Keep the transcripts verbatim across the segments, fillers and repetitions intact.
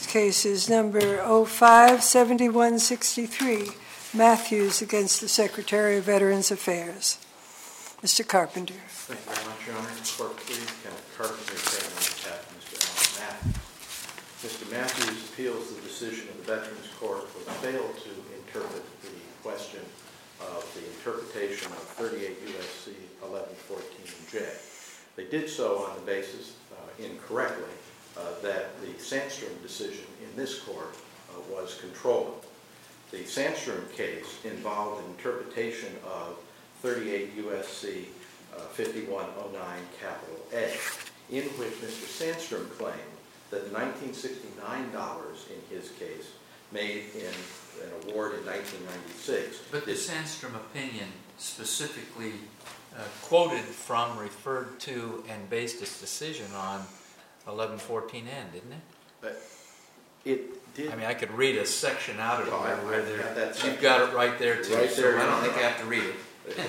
Next case is number oh five seventy-one sixty-three, Matthews against the Secretary of Veterans Affairs. Mister Carpenter. Thank you very much, Your Honor. Court, please. Kenneth Carpenter, saying on behalf of Mister Alan Matthews. Mister Matthews appeals the decision of the Veterans Court which failed to interpret the question of the interpretation of thirty-eight U S C eleven fourteen J. They did so on the basis, uh, incorrectly, uh, that the Sandstrom decision in this court uh, was controlling. The Sandstrom case involved an interpretation of thirty-eight U S C uh, fifty-one oh nine capital A, in which Mister Sandstrom claimed that the nineteen sixty-nine dollars in his case made in an award in nineteen ninety-six. But the Sandstrom opinion specifically uh, quoted from, referred to, and based its decision on eleven fourteen N, didn't it? But it did. I mean, I could read a section out of it. Well, I- where I there, have that you've section. got it right there, too. Right so there, I don't yeah. think I have to read it.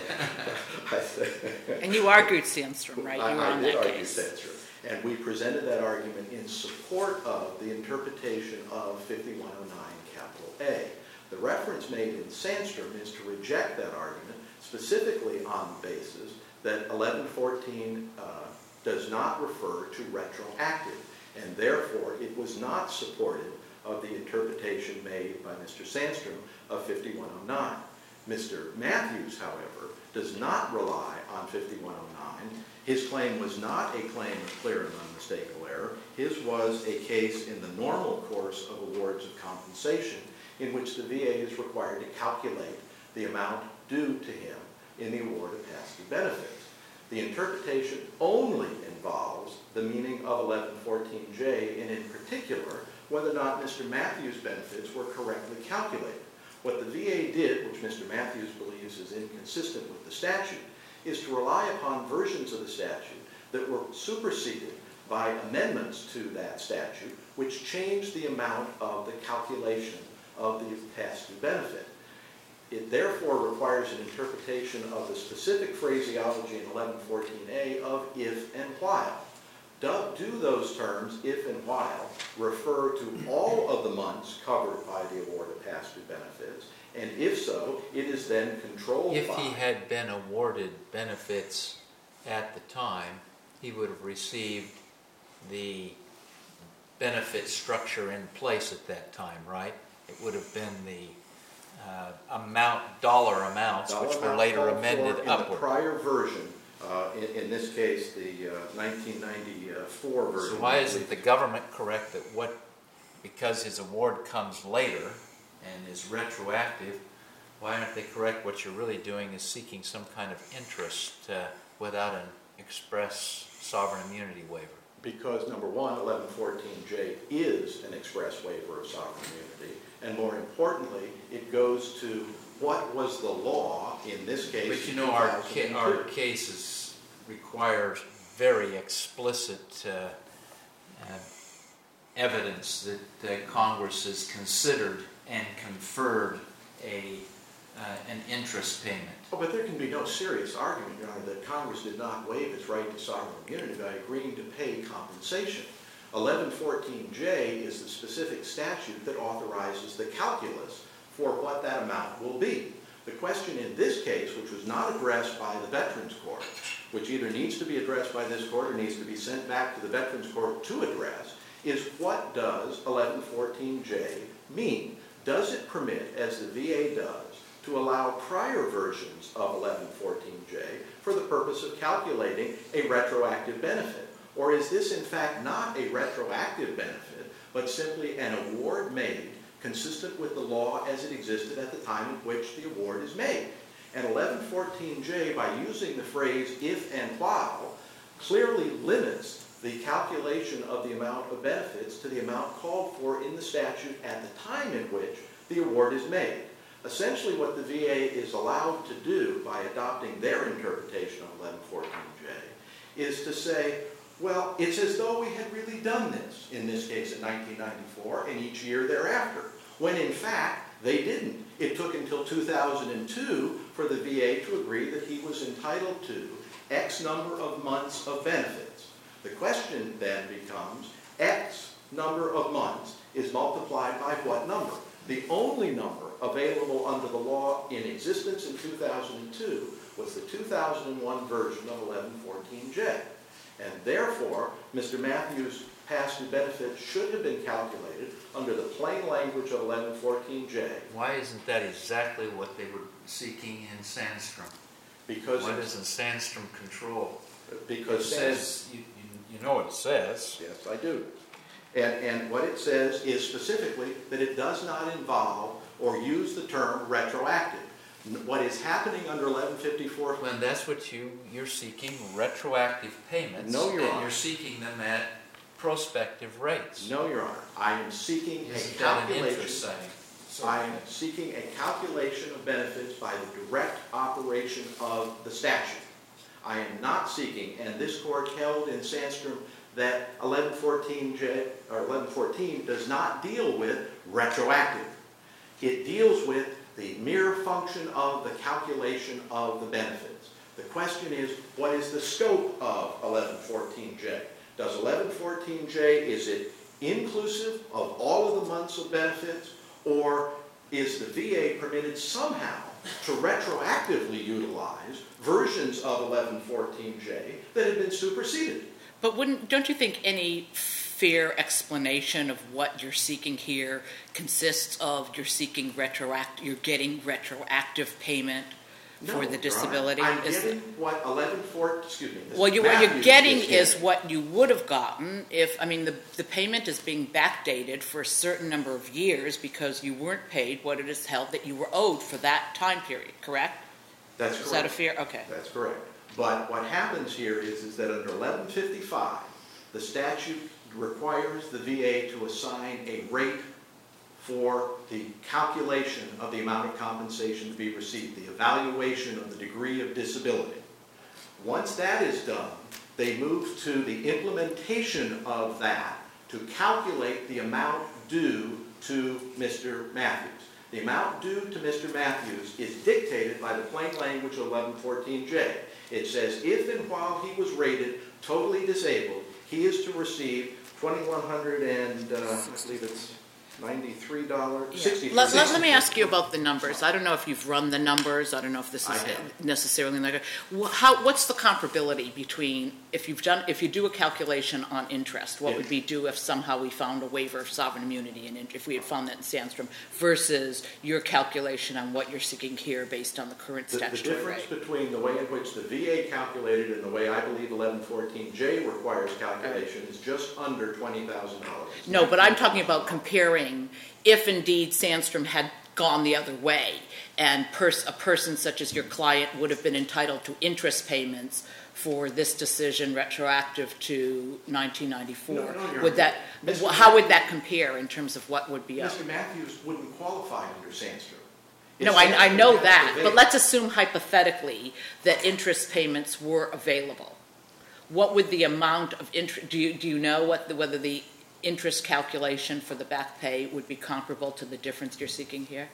And you argued Sandstrom, right? You I, were I on did that argue case. Sandstrom, and we presented that argument in support of the interpretation of fifty-one oh nine capital A. The reference made in Sandstrom is to reject that argument, specifically on the basis that eleven fourteen uh, does not refer to retroactive, and therefore it was not supportive of the interpretation made by Mister Sandstrom of fifty-one oh nine. Mister Matthews, however, does not rely on fifty-one oh nine. His claim was not a claim of clear and unmistakable error. His was a case in the normal course of awards of compensation in which the V A is required to calculate the amount due to him in the award of past due benefits. The interpretation only involves the meaning of eleven fourteen J, and in particular, whether or not Mister Matthews' benefits were correctly calculated. What the V A did, which Mister Matthews believes is inconsistent with the statute, is to rely upon versions of the statute that were superseded by amendments to that statute, which changed the amount of the calculation of the past due benefit. It therefore requires an interpretation of the specific phraseology in eleven fourteen A of if and while. Do those terms, if and while, refer to all of the months covered by the award of past due benefits? And if so, it is then controlled If by... he had been awarded benefits at the time, he would have received the benefit structure in place at that time, right? It would have been the uh, amount, dollar amounts, dollar which were amount later called amended for in upward. the prior version, uh, in, in this case, the uh, nineteen ninety-four version. So why isn't the government correct that what, because his award comes later and is retroactive, why aren't they correct? What you're really doing is seeking some kind of interest uh, without an express sovereign immunity waiver. Because, number one, eleven fourteen J is an express waiver of sovereign immunity, and more importantly, it goes to what was the law in this case. But you know, our, ca our cases require very explicit uh, uh, evidence that uh, Congress has considered and conferred a uh, an interest payment. Oh, but there can be no serious argument, Your Honor, that Congress did not waive its right to sovereign immunity by agreeing to pay compensation. eleven fourteen J is the specific statute that authorizes the calculus for what that amount will be. The question in this case, which was not addressed by the Veterans Court, which either needs to be addressed by this court or needs to be sent back to the Veterans Court to address, is what does eleven fourteen J mean? Does it permit, as the V A does, to allow prior versions of eleven fourteen J for the purpose of calculating a retroactive benefit? Or is this in fact not a retroactive benefit, but simply an award made consistent with the law as it existed at the time in which the award is made? And eleven fourteen J, by using the phrase if and while, clearly limits the calculation of the amount of benefits to the amount called for in the statute at the time in which the award is made. Essentially what the V A is allowed to do by adopting their interpretation of eleven fourteen J is to say, well, it's as though we had really done this, in this case in nineteen ninety-four and each year thereafter, when in fact they didn't. It took until two thousand two for the V A to agree that he was entitled to X number of months of benefits. The question then becomes, X number of months is multiplied by what number? The only number available under the law in existence in two thousand two was the two thousand one version of eleven fourteen J. And therefore, Mister Matthews' past due benefit should have been calculated under the plain language of eleven fourteen J. Why isn't that exactly what they were seeking in Sandstrom? Because Why doesn't Sandstrom control? Because it says, you, you, you know what it says. Yes, I do. And, and what it says is specifically that it does not involve or use the term retroactive. What is happening under eleven fifty-four... Well, that's what you, you're seeking, retroactive payments. No, Your and Honor. You're seeking them at prospective rates. No, Your Honor. I am seeking Isn't a that an calculation... interest setting? So, I am seeking a calculation of benefits by the direct operation of the statute. I am not seeking, and this court held in Sandstrom that eleven fourteen J or eleven fourteen does not deal with retroactive. It deals with the mere function of the calculation of the benefits. The question is, what is the scope of eleven fourteen J? Does eleven fourteen J, is it inclusive of all of the months of benefits, or is the V A permitted somehow to retroactively utilize versions of eleven fourteen J that have been superseded? But wouldn't, don't you think any fair explanation of what you're seeking here consists of you're seeking retroact, you're getting retroactive payment No, for the Your disability? Honor, I'm Is getting what eleven fourteen, excuse me. Mister Well, you, what Matthews you're getting is is what you would have gotten if, I mean, the, the payment is being backdated for a certain number of years because you weren't paid what it is held that you were owed for that time period, correct? That's correct. Is that a fair, okay. That's correct. But what happens here is, is that under eleven fifty-five, the statute requires the V A to assign a rate for the calculation of the amount of compensation to be received, the evaluation of the degree of disability. Once that is done, they move to the implementation of that to calculate the amount due to Mister Matthews. The amount due to Mister Matthews is dictated by the plain language of eleven fourteen J. It says if and while he was rated totally disabled, he is to receive twenty-one hundred and uh, I believe it's ninety-three dollars, Yeah. sixty-three Let, let, let me ask you about the numbers. I don't know if you've run the numbers. I don't know if this I is have. necessarily like a, how. What's the comparability between if you've done if you do a calculation on interest, what Yeah. would be due if somehow we found a waiver of sovereign immunity and if we had found that in Sandstrom versus your calculation on what you're seeking here based on the current The, the statutory difference rate? between the way in which the V A calculated and the way I believe eleven fourteen J requires calculation is just under twenty thousand dollars. No, but I'm talking about comparing if indeed Sandstrom had gone the other way and pers- a person such as your client would have been entitled to interest payments for this decision retroactive to nineteen ninety-four. No, no, Your would that, Mister how would that compare in terms of what would be owed? Mister Matthews wouldn't qualify under Sandstrom. If No, I, I Sandstrom know had that, the but V A let's assume hypothetically that interest payments were available. What would the amount of interest, do you, do you know what the, whether the interest calculation for the back pay would be comparable to the difference you're seeking here?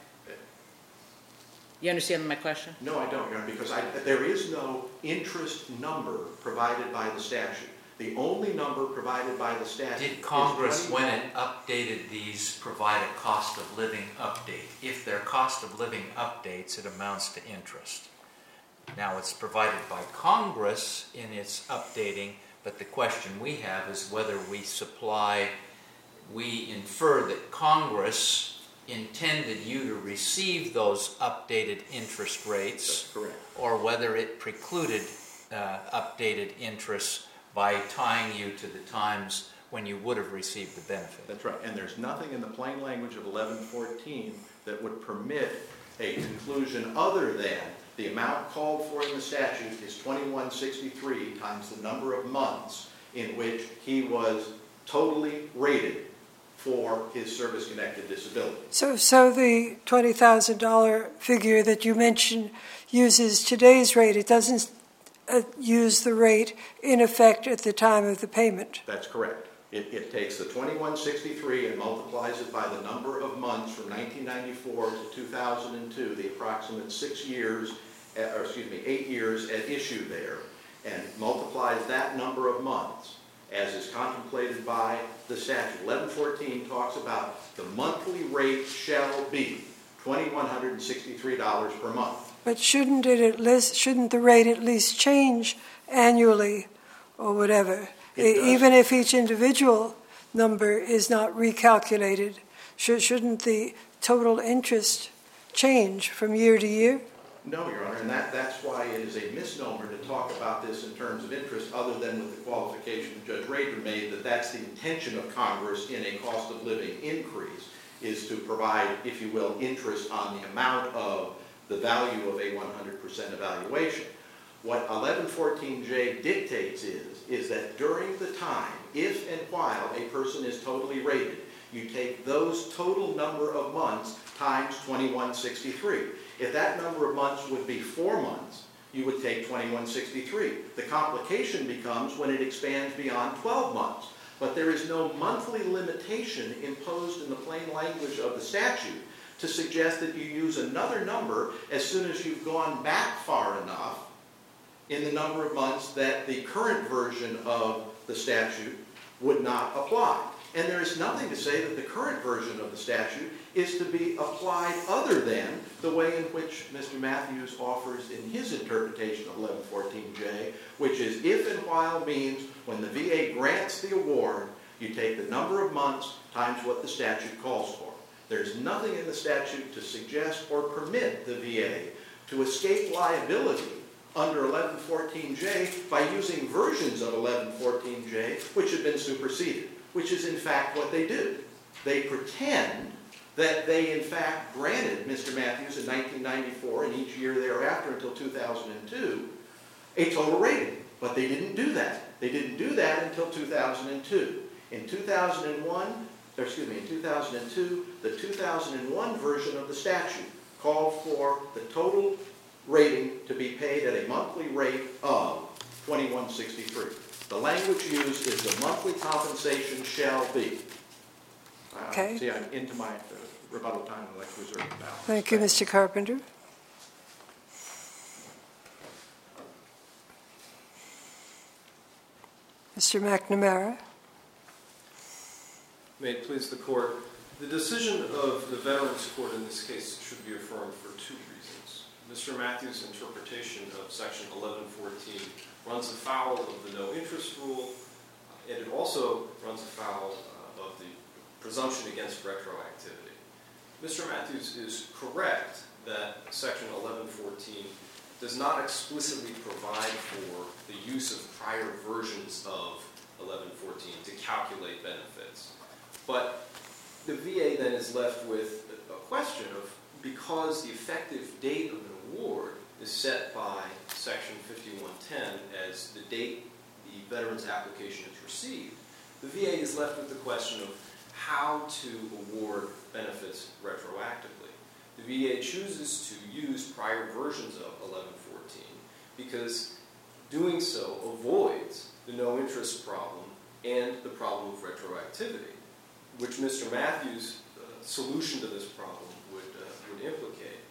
You understand my question? No, I don't, Your Honor, because I, there is no interest number provided by the statute. The only number provided by the statute Did Congress, is when twenty-one. it updated these, provide a cost of living update? If they're cost of living updates, it amounts to interest. Now, it's provided by Congress in its updating, but the question we have is whether we supply, we infer that Congress intended you to receive those updated interest rates. That's correct. Or whether it precluded uh, updated interest by tying you to the times when you would have received the benefit. That's right. And there's nothing in the plain language of eleven fourteen that would permit a conclusion other than the amount called for in the statute is twenty-one sixty-three times the number of months in which he was totally rated for his service-connected disability. So, so the twenty thousand dollars figure that you mentioned uses today's rate. It doesn't uh, use the rate in effect at the time of the payment. That's correct. It, it takes the twenty-one sixty-three and multiplies it by the number of months from nineteen ninety-four to two thousand two, the approximate six years, uh, or excuse me, eight years at issue there, and multiplies that number of months. as is contemplated by the statute. eleven fourteen talks about the monthly rate shall be two thousand one hundred sixty-three dollars per month. But shouldn't it at least, shouldn't the rate at least change annually or whatever? E- even if each individual number is not recalculated, sh- shouldn't the total interest change from year to year? No, Your Honor, and that, that's why it is a misnomer to talk about this in terms of interest, other than with the qualification Judge Rader made, that that's the intention of Congress in a cost of living increase, is to provide, if you will, interest on the amount of the value of a one hundred percent evaluation. What eleven fourteen J dictates is, is that during the time, if and while a person is totally rated, you take those total number of months times twenty-one sixty-three. If that number of months would be four months, you would take twenty-one sixty-three. The complication becomes when it expands beyond twelve months. But there is no monthly limitation imposed in the plain language of the statute to suggest that you use another number as soon as you've gone back far enough in the number of months that the current version of the statute would not apply. And there is nothing to say that the current version of the statute is to be applied other than the way in which Mister Matthews offers in his interpretation of eleven fourteen J, which is if and while means when the V A grants the award, you take the number of months times what the statute calls for. There's nothing in the statute to suggest or permit the V A to escape liability under eleven fourteen J by using versions of eleven fourteen J which have been superseded, which is in fact what they do. They pretend that they in fact granted Mister Matthews in nineteen ninety-four and each year thereafter until two thousand two a total rating, but they didn't do that. They didn't do that until two thousand two. In two thousand one, or excuse me, in two thousand two, the two thousand one version of the statute called for the total rating to be paid at a monthly rate of twenty-one sixty-three. The language used is the monthly compensation shall be. Uh, Okay. See, I'm into my uh, rebuttal time. I'd like to reserve the balance. Thank you, Mister Carpenter. Mister McNamara. May it please the Court. The decision of the Veterans Court in this case should be affirmed for two reasons. Mister Matthews' interpretation of Section eleven fourteen runs afoul of the no-interest rule, and it also runs afoul uh, of the presumption against retroactivity. Mister Matthews is correct that Section eleven fourteen does not explicitly provide for the use of prior versions of eleven fourteen to calculate benefits. But the V A then is left with a question of, because the effective date of an award is set by Section fifty-one ten as the date the veteran's application is received, the V A is left with the question of how to award benefits retroactively. The V A chooses to use prior versions of eleven fourteen because doing so avoids the no-interest problem and the problem of retroactivity, which Mister Matthews' uh, solution to this problem would, uh, would implicate.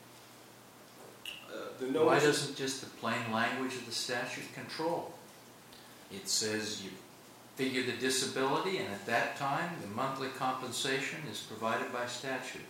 Uh, the no Why doesn't just the plain language of the statute control? It says you figure the disability, and at that time, the monthly compensation is provided by statute.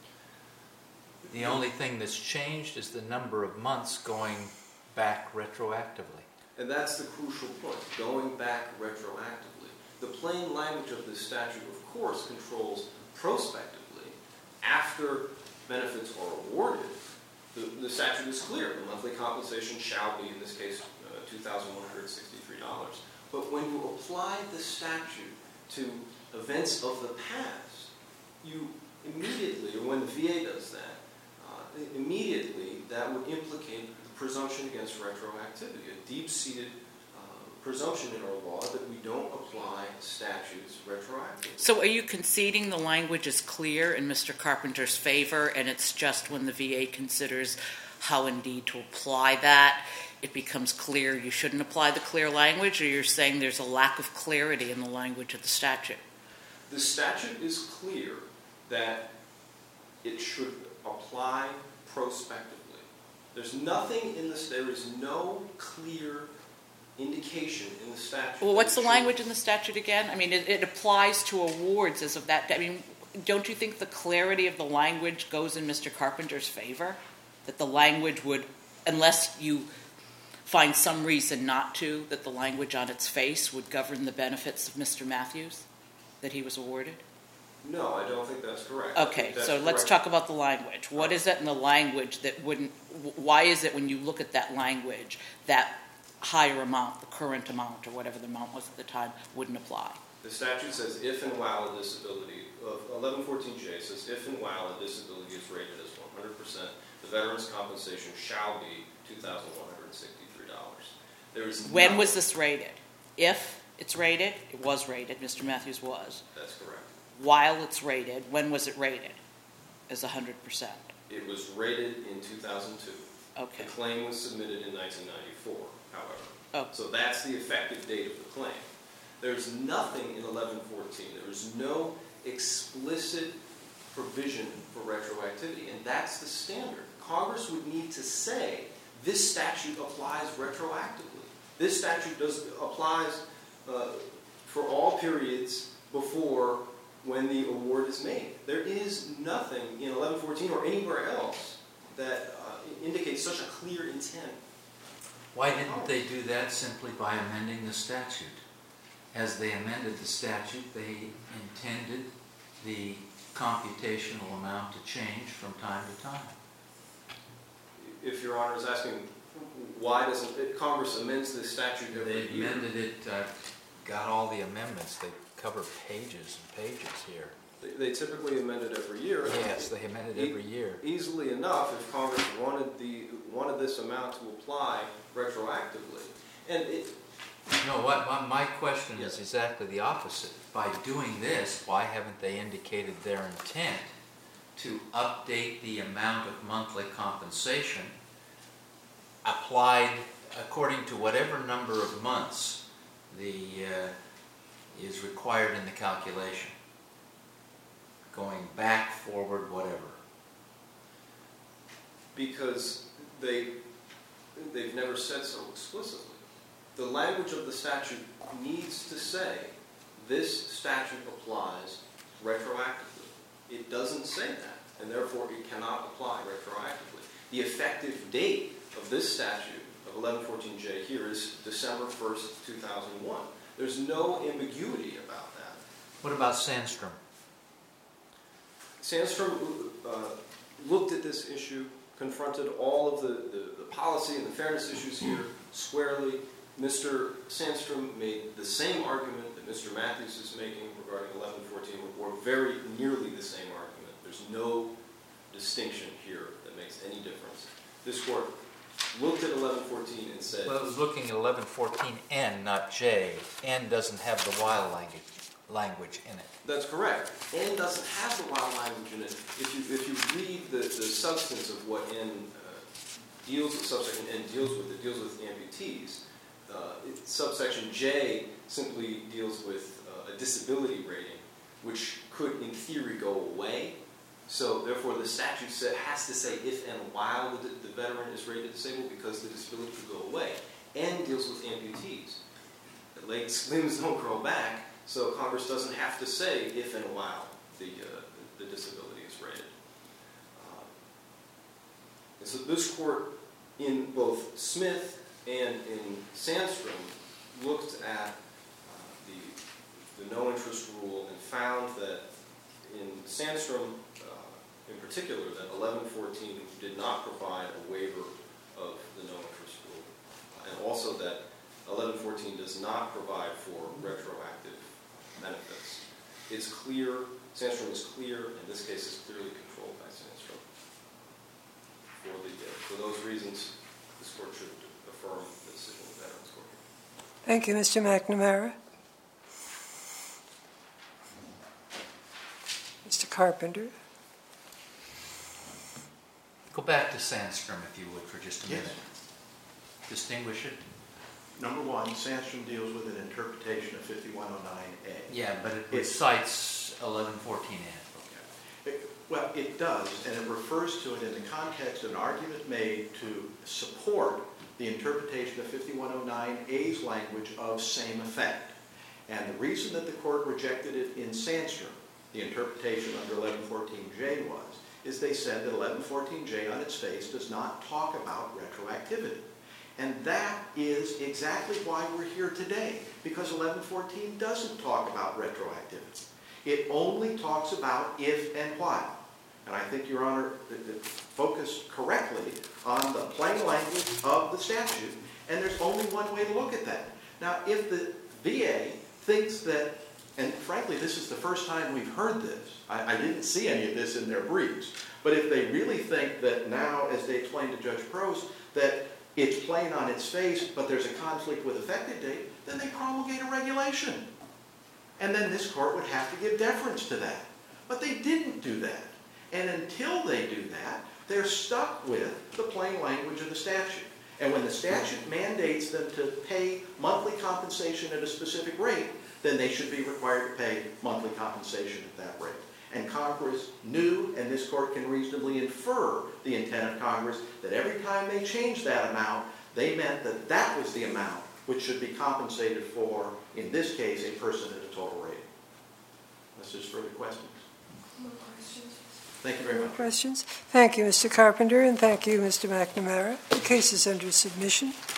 The only thing that's changed is the number of months going back retroactively. And that's the crucial point, going back retroactively. The plain language of this statute, of course, controls prospectively. After benefits are awarded, the, the statute is clear. The monthly compensation shall be, in this case, uh, two thousand one hundred sixty-three dollars. But when you apply the statute to events of the past, you immediately, or when the V A does that, uh, immediately that would implicate the presumption against retroactivity, a deep-seated presumption in our law that we don't apply statutes retroactively. So are you conceding the language is clear in Mister Carpenter's favor, and it's just when the V A considers how indeed to apply that, it becomes clear you shouldn't apply the clear language, or you're saying there's a lack of clarity in the language of the statute? The statute is clear that it should apply prospectively. There's nothing in this, there is no clear indication in the statute. Well, what's the should- language in the statute again? I mean, it, it applies to awards as of that. I mean, don't you think the clarity of the language goes in Mister Carpenter's favor? That the language would, unless you find some reason not to, that the language on its face would govern the benefits of Mister Matthews that he was awarded? No, I don't think that's correct. I Okay, think that's so let's correct. talk about the language. What is it in the language that wouldn't, why is it when you look at that language, that higher amount, the current amount, or whatever the amount was at the time, wouldn't apply? The statute says if and while a disability, of eleven fourteen J says if and while a disability is rated as one hundred percent, the veteran's compensation shall be two thousand one hundred sixty-three dollars. There is When no- was this rated? If it's rated, it was rated, Mister Matthews was. That's correct. While it's rated, when was it rated as one hundred percent? It was rated in two thousand two. Okay. The claim was submitted in nineteen ninety-four, however. Oh. So that's the effective date of the claim. There's nothing in eleven fourteen. There is no explicit provision for retroactivity, and that's the standard. Congress would need to say this statute applies retroactively. This statute does applies uh, for all periods before when the award is made. There is nothing in eleven fourteen or anywhere else that uh, indicates such a clear intent. Why didn't they do that simply by amending the statute? As they amended the statute, they intended the computational amount to change from time to time. If Your Honor is asking why doesn't it, Congress amends this statute every They year? amended it, uh, got all the amendments, they cover pages and pages here. They, they typically amend it every year. Yes, they amend it every year. Easily enough, if Congress wanted the wanted this amount to apply retroactively, and it, No, what, my, my question is exactly the opposite. By doing this, why haven't they indicated their intent to update the amount of monthly compensation applied according to whatever number of months the uh, is required in the calculation, going back, forward, whatever? because they they've never said so explicitly. The language of the statute needs to say this statute applies retroactively. It doesn't say that, and therefore it cannot apply retroactively. The effective date of this statute of eleven fourteen J here is December first, two thousand one. There's no ambiguity about that. What about Sandstrom? Sandstrom uh, looked at this issue, confronted all of the, the, the policy and the fairness issues here squarely. Mister Sandstrom made the same argument that Mister Matthews is making regarding eleven fourteen, or very nearly the same argument. There's no distinction here that makes any difference. This court looked at eleven fourteen and said... Well, it was looking at eleven fourteen N, not J. N doesn't have the while language, language in it. That's correct. N doesn't have the while language in it. If you if you read the, the substance of what N uh, deals with, subsection N deals with, it deals with amputees. Uh, it, subsection J simply deals with uh, a disability rating, which could, in theory, go away. So, therefore, the statute said, has to say if and while the, the veteran is rated disabled because the disability could go away. N deals with amputees. The legs, limbs don't grow back, so Congress doesn't have to say if and while the, uh, the disability is rated. Uh, and so this court, in both Smith and in Sandstrom, looked at uh, the, the no-interest rule and found that in Sandstrom, uh, in particular, that eleven fourteen did not provide a waiver of the no-interest rule, and also that eleven fourteen does not provide for retroactive benefits. It's clear, Sandstrom is clear, and this case is clearly controlled by Sandstrom. For, the, uh, for those reasons, this court should affirm the decision of the Veterans Court. Thank you, Mister McNamara. Mister Carpenter. Go back to Sandstrom, if you would, for just a Yes. minute. Distinguish it. Number one, Sandstrom deals with an interpretation of fifty-one oh nine A. Yeah, but it It's- cites eleven fourteen N. It- Well, it does, and it refers to it in the context of an argument made to support the interpretation of fifty-one oh nine A's language of same effect. And the reason that the court rejected it in Sandstrom, the interpretation under eleven fourteen J was, is they said that eleven fourteen J on its face does not talk about retroactivity. And that is exactly why we're here today, because eleven fourteen doesn't talk about retroactivity. It only talks about if and while. And I think, Your Honor, that, that focused correctly on the plain language of the statute, and there's only one way to look at that. Now, if the V A thinks that, and frankly, this is the first time we've heard this. I, I didn't see any of this in their briefs. But if they really think that now, as they explained to Judge Prost, that it's plain on its face, but there's a conflict with effective date, then they promulgate a regulation. And then this court would have to give deference to that. But they didn't do that. And until they do that, they're stuck with the plain language of the statute. And when the statute mandates them to pay monthly compensation at a specific rate, then they should be required to pay monthly compensation at that rate. And Congress knew, and this court can reasonably infer the intent of Congress, that every time they changed that amount, they meant that that was the amount which should be compensated for, in this case, a person at a total rating. Unless there's further questions. More questions? Thank you very much. Questions? Thank you, Mister Carpenter, and thank you, Mister McNamara. The case is under submission.